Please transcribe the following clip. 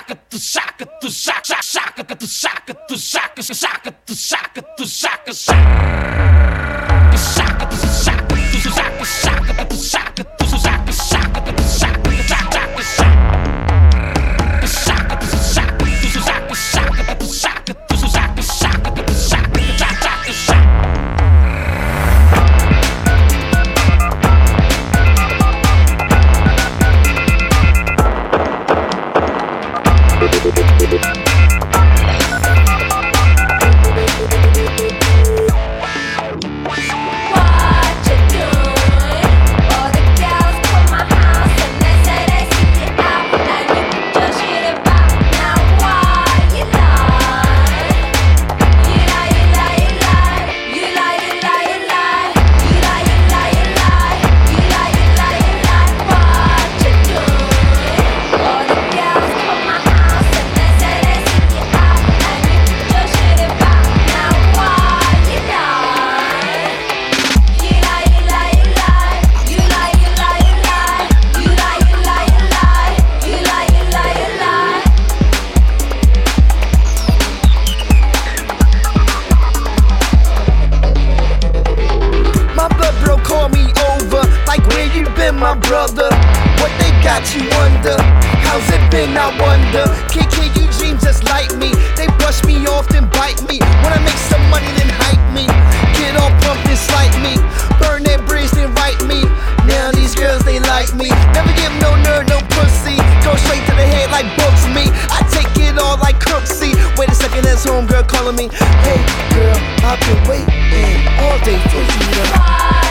My brother, what they got you wonder? How's it been, I wonder? Can you dream just like me? They brush me off, then bite me. When I make some money, then hype me. Get all pumped and slight me. Burn that bridge, then write me. Now these girls, they like me. Never give no nerd, no pussy. Go straight to the head like books me. I take it all like Crooksy. Wait a second, that's homegirl calling me. Hey girl, I've been waiting all day for you to